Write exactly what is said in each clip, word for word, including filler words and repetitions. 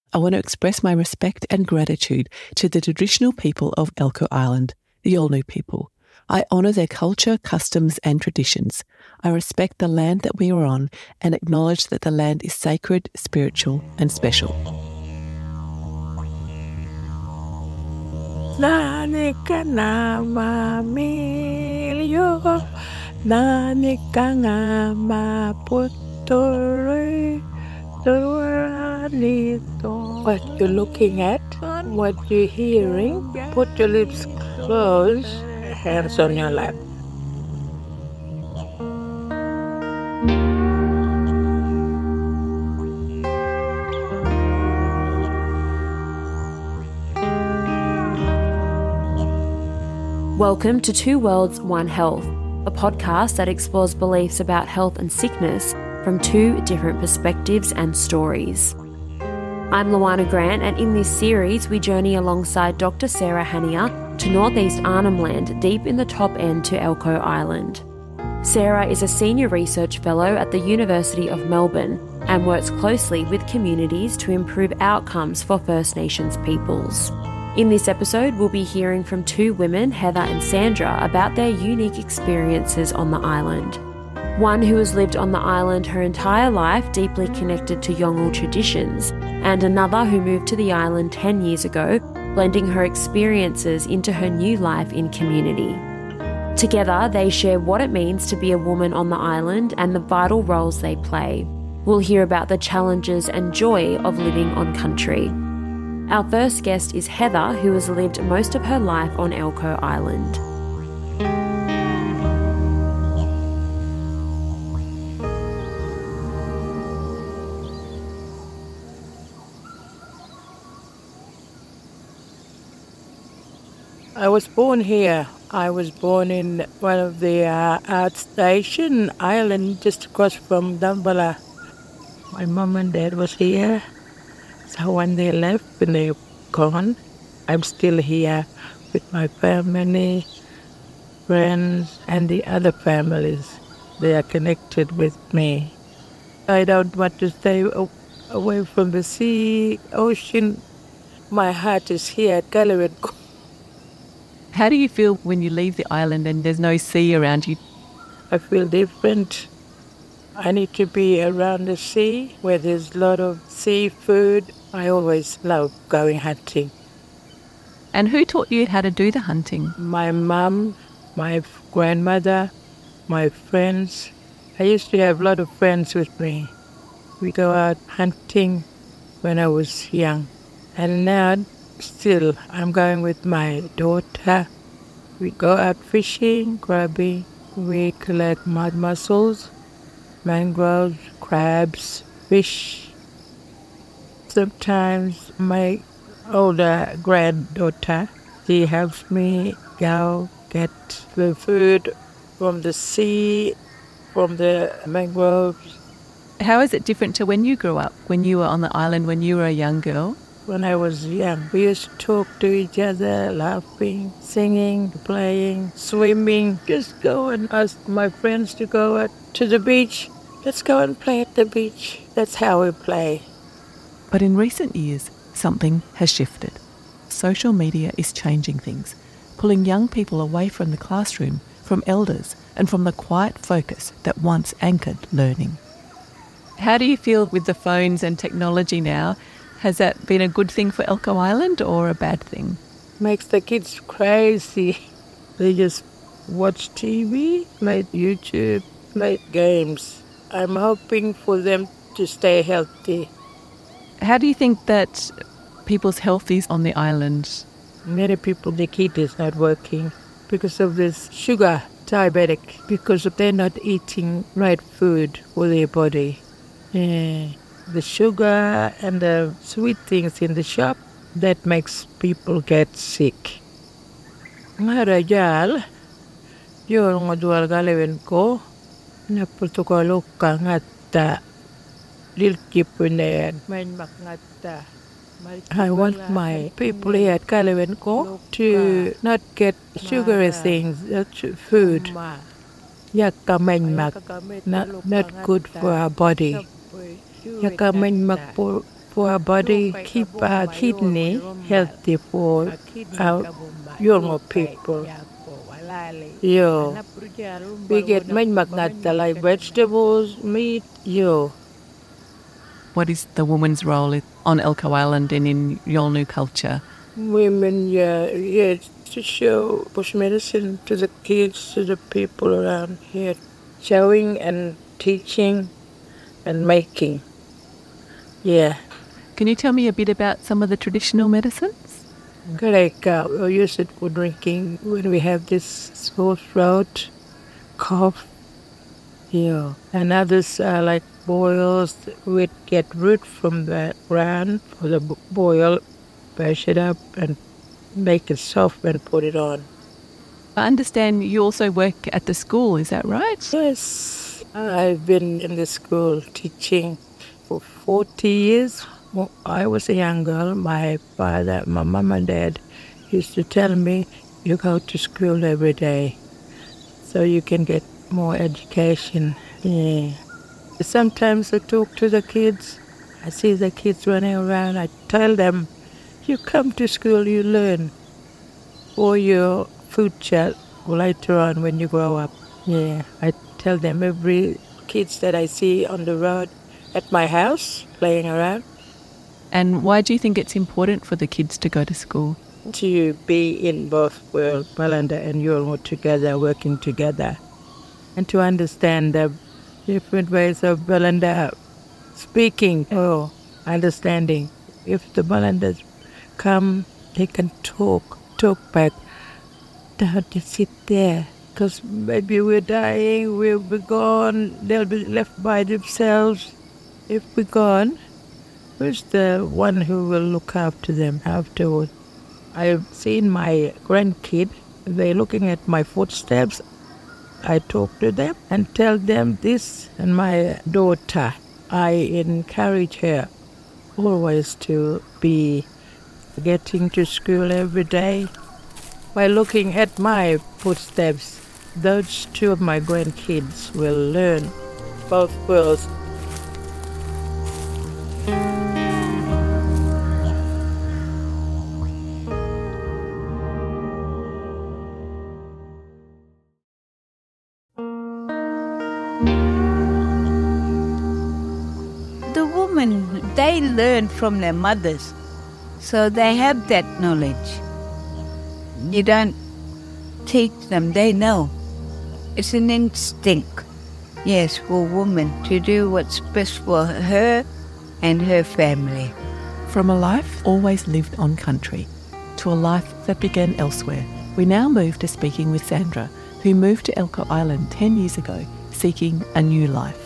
I want to express my respect and gratitude to the traditional people of Elcho Island, the Yolngu people. I honour their culture, customs and traditions. I respect the land that we are on and acknowledge that the land is sacred, spiritual and special. Nanika nama milio, nanika nama putore, what you're looking at, what you're hearing, put your lips closed, hands on your lap. Welcome to Two Worlds, One Health, a podcast that explores beliefs about health and sickness from two different perspectives and stories. I'm Luana Grant, and in this series we journey alongside Doctor Sarah Hanier to northeast Arnhem Land, deep in the top end to Elcho Island. Sarah is a Senior Research Fellow at the University of Melbourne and works closely with communities to improve outcomes for First Nations peoples. In this episode, we'll be hearing from two women, Heather and Sandra, about their unique experiences on the island. One who has lived on the island her entire life, deeply connected to Yolngu traditions, and another who moved to the island ten years ago, blending her experiences into her new life in community. Together, they share what it means to be a woman on the island and the vital roles they play. We'll hear about the challenges and joy of living on country. Our first guest is Heather, who has lived most of her life on Elcho Island. I was born here. I was born in one of the uh, outstation island just across from Dambala. My mum and dad was here. So when they left, when they're gone, I'm still here with my family, friends, and the other families. They are connected with me. I don't want to stay away from the sea, ocean. My heart is here at Kalawenko. How do you feel when you leave the island and there's no sea around you? I feel different. I need to be around the sea where there's a lot of seafood. I always love going hunting. And who taught you how to do the hunting? My mum, my grandmother, my friends. I used to have a lot of friends with me. We go out hunting when I was young. And now, still, I'm going with my daughter. We go out fishing, grabbing. We collect mud mussels, mangroves, crabs, fish. Sometimes my older granddaughter, she helps me go get the food from the sea, from the mangroves. How is it different to when you grew up, when you were on the island, when you were a young girl? When I was young, we used to talk to each other, laughing, singing, playing, swimming. Just go and ask my friends to go out to the beach. Let's go and play at the beach. That's how we play. But in recent years, something has shifted. Social media is changing things, pulling young people away from the classroom, from elders, and from the quiet focus that once anchored learning. How do you feel with the phones and technology now? Has that been a good thing for Elcho Island or a bad thing? Makes the kids crazy. They just watch T V, play YouTube, play games. I'm hoping for them to stay healthy. How do you think that people's health is on the island? Many people, the kidney is not working because of this sugar, diabetic, because they're not eating right food for their body. Yeah. The sugar and the sweet things in the shop, that makes people get sick. Ngarajal, yo ngodwal galewen ko, napultukolok ka ngata, lilkipunen, main makngata. I want my people here at Kalawenko to not get sugary things, food. Not, not good for our body. Yakamain magpo for our body, keep our kidney healthy for our Yolngu people. Yo, we get much magnata like vegetables, meat, yo. What is the woman's role on Elcho Island and in Yolngu culture? Women, yeah, yeah, to show bush medicine to the kids, to the people around here. Showing and teaching and making. Yeah. Can you tell me a bit about some of the traditional medicines? Like uh, we use it for drinking when we have this sore throat, cough, yeah. And others are like boils. We'd get root from the ground for the boil, mash it up and make it soft and put it on. I understand you also work at the school, is that right? Yes. I've been in the school teaching for forty years. When I was a young girl, my father, my mom and dad used to tell me, you go to school every day so you can get more education. Yeah. Sometimes I talk to the kids. I see the kids running around. I tell them, you come to school, you learn for your future later on when you grow up. Yeah, I tell them every kids that I see on the road at my house playing around. And why do you think it's important for the kids to go to school? To be in both worlds, Balanda and Yolngu together, working together. And to understand the different ways of Balanda speaking or understanding. If the Balandas come, they can talk, talk back. Don't just sit there. Because maybe we're dying, we'll be gone, they'll be left by themselves. If we're gone, who's the one who will look after them afterwards? I've seen my grandkid, they're looking at my footsteps. I talk to them and tell them this. And my daughter, I encourage her always to be getting to school every day. By looking at my footsteps, those two of my grandkids will learn both worlds. The women, they learn from their mothers, so they have that knowledge. You don't teach them, they know. It's an instinct, yes, for women to do what's best for her and her family. From a life always lived on country to a life that began elsewhere, we now move to speaking with Sandra, who moved to Elcho Island ten years ago, seeking a new life.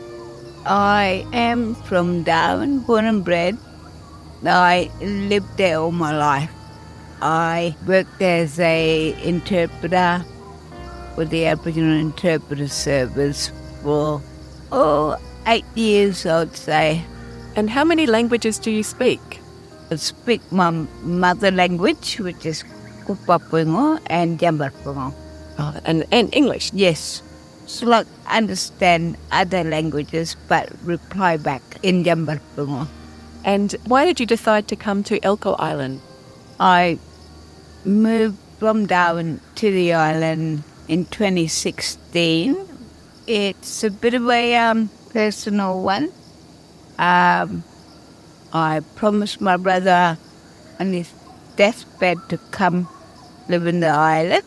I am from Darwin, born and bred. I lived there all my life. I worked as a interpreter with the Aboriginal Interpreter Service for, oh, eight years, I would say. And how many languages do you speak? I speak my mother language, which is Kupapungo and Jambarpungo. Oh, and, and English? Yes. So like understand other languages but reply back in Jambarpungo. And why did you decide to come to Elcho Island? I moved from Darwin to the island in twenty sixteen. It's a bit of a um, personal one. Um, I promised my brother on his deathbed to come live in the island.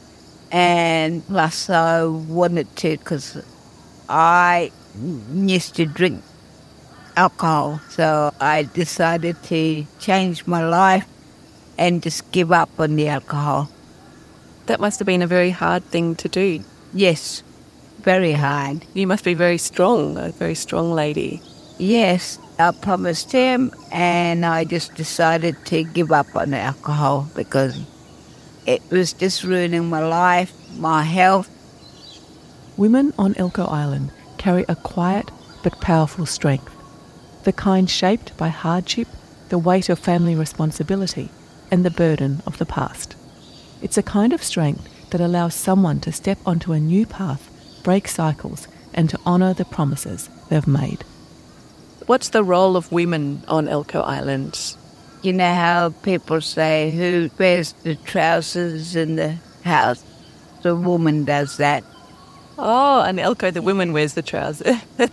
And plus I wanted to because I used to drink alcohol. So I decided to change my life and just give up on the alcohol. That must have been a very hard thing to do. Yes, very hard. You must be very strong, a very strong lady. Yes, I promised him and I just decided to give up on the alcohol because it was just ruining my life, my health. Women on Elcho Island carry a quiet but powerful strength, the kind shaped by hardship, the weight of family responsibility, and the burden of the past. It's a kind of strength that allows someone to step onto a new path, break cycles, and to honour the promises they've made. What's the role of women on Elcho Island? You know how people say, who wears the trousers in the house? The woman does that. Oh, and Elcho, the woman wears the trousers.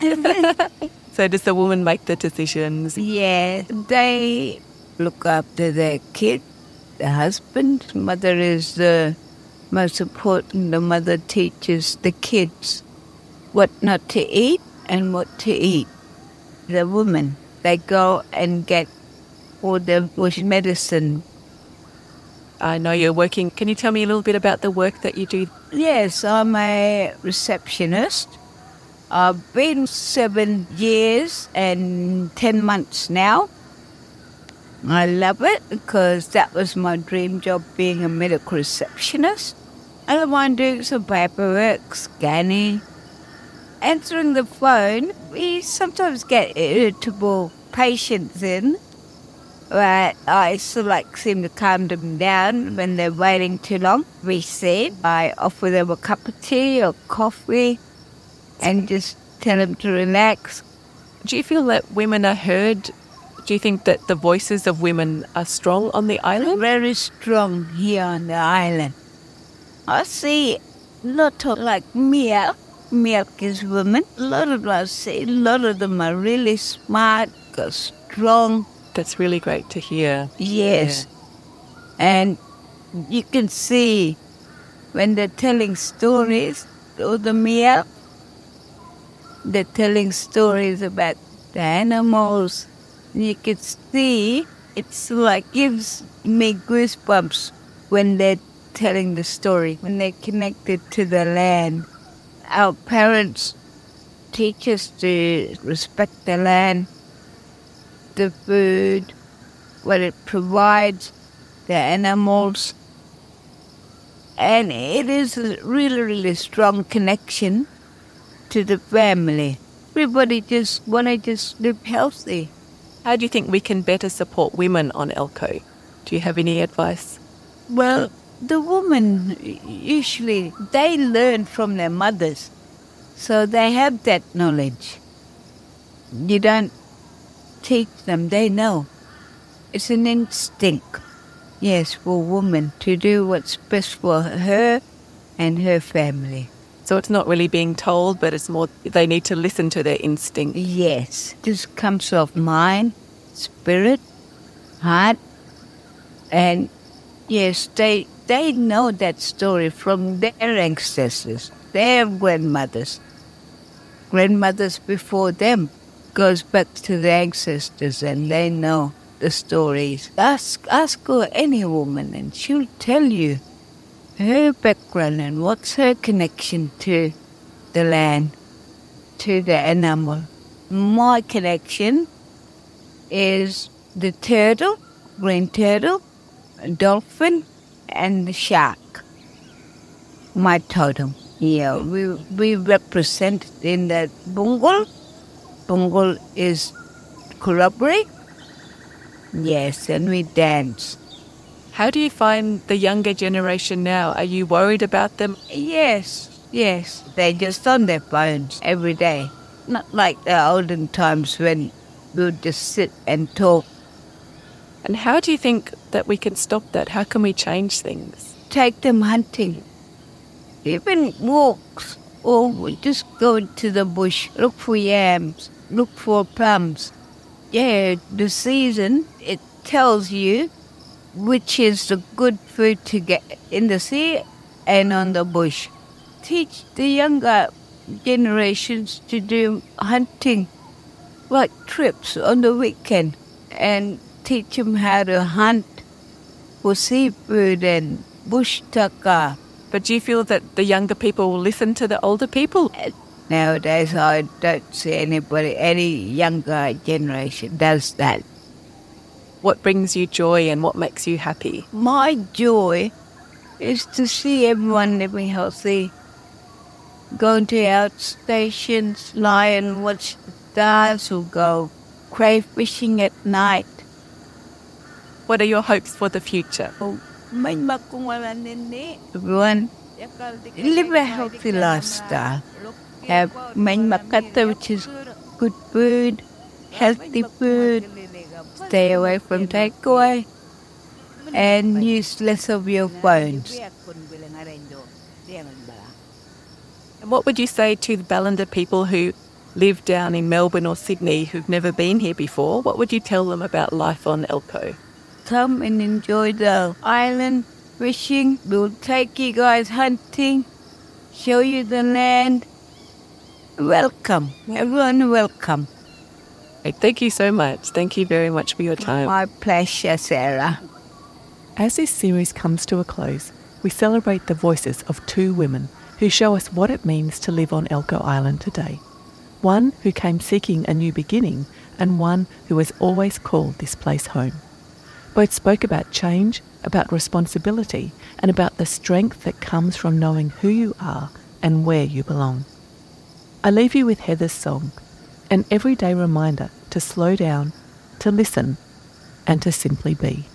So does the woman make the decisions? Yeah, they look after their kid, the husband. Mother is the most important. The mother teaches the kids what not to eat and what to eat. The women, they go and get all the bush medicine. I know you're working. Can you tell me a little bit about the work that you do? Yes, I'm a receptionist. I've been seven years and ten months now. I love it because that was my dream job, being a medical receptionist. I don't mind doing some paperwork, scanning, answering the phone. We sometimes get irritable patients in, but I sort of like seem to calm them down when they're waiting too long. We sit, I offer them a cup of tea or coffee and just tell them to relax. Do you feel that women are heard? Do you think that the voices of women are strong on the island? Very strong here on the island. I see a lot of like milk. Milk is women. A lot of us see, a lot of them are really smart, strong. That's really great to hear. Yes. Yeah. And you can see when they're telling stories, or the milk, they're telling stories about the animals. You can see it's like gives me goosebumps when they're telling the story, when they're connected to the land. Our parents teach us to respect the land, the food, what it provides, the animals. And it is a really, really strong connection to the family. Everybody just want to just live healthy. How do you think we can better support women on Elcho? Do you have any advice? Well, the women, usually, they learn from their mothers. So they have that knowledge. You don't teach them, they know. It's an instinct, yes, for women to do what's best for her and her family. So it's not really being told, but it's more they need to listen to their instinct. Yes, this comes off mind, spirit, heart, and yes, they they know that story from their ancestors, their grandmothers. Grandmothers before them goes back to the ancestors, and they know the stories. Ask ask her, any woman, and she'll tell you her background and what's her connection to the land, to the animal. My connection is the turtle, green turtle, dolphin, and the shark. My totem. Yeah, we we represent in that Bungal. Bungal is corroborate. Yes, and we dance. How do you find the younger generation now? Are you worried about them? Yes, yes. They're just on their phones every day. Not like the olden times when we would just sit and talk. And how do you think that we can stop that? How can we change things? Take them hunting. Even walks. Or we just go into the bush, look for yams, look for plums. Yeah, the season, it tells you which is the good food to get in the sea and on the bush. Teach the younger generations to do hunting, like trips on the weekend, and teach them how to hunt for seafood and bush tucker. But do you feel that the younger people will listen to the older people? Nowadays, I don't see anybody, any younger generation does that. What brings you joy and what makes you happy? My joy is to see everyone living healthy, going to outstations, lie and watch the stars, or go crave fishing at night. What are your hopes for the future? Everyone live a healthy lifestyle. Have main makata, which is good food, healthy food, stay away from takeaway, and use less of your phones. And what would you say to the Ballender people who live down in Melbourne or Sydney who've never been here before? What would you tell them about life on Elcho? Come and enjoy the island fishing. We'll take you guys hunting, show you the land. Welcome. Everyone welcome. Hey, thank you so much. Thank you very much for your time. My pleasure, Sarah. As this series comes to a close, we celebrate the voices of two women who show us what it means to live on Elcho Island today. One who came seeking a new beginning, and one who has always called this place home. Both spoke about change, about responsibility, and about the strength that comes from knowing who you are and where you belong. I leave you with Heather's song, an everyday reminder to slow down, to listen, and to simply be.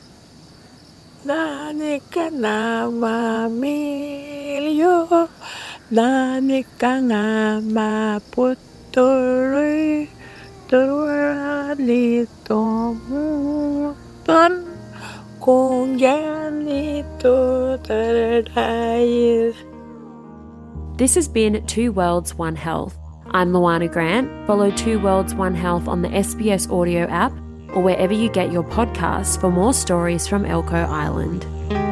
Nani ka na mamilyo, nani ka nga maputuloy, turani tomutan, kung yanito taradayis. This has been Two Worlds, One Health. I'm Luana Grant. Follow Two Worlds, One Health on the S B S audio app or wherever you get your podcasts for more stories from Elcho Island.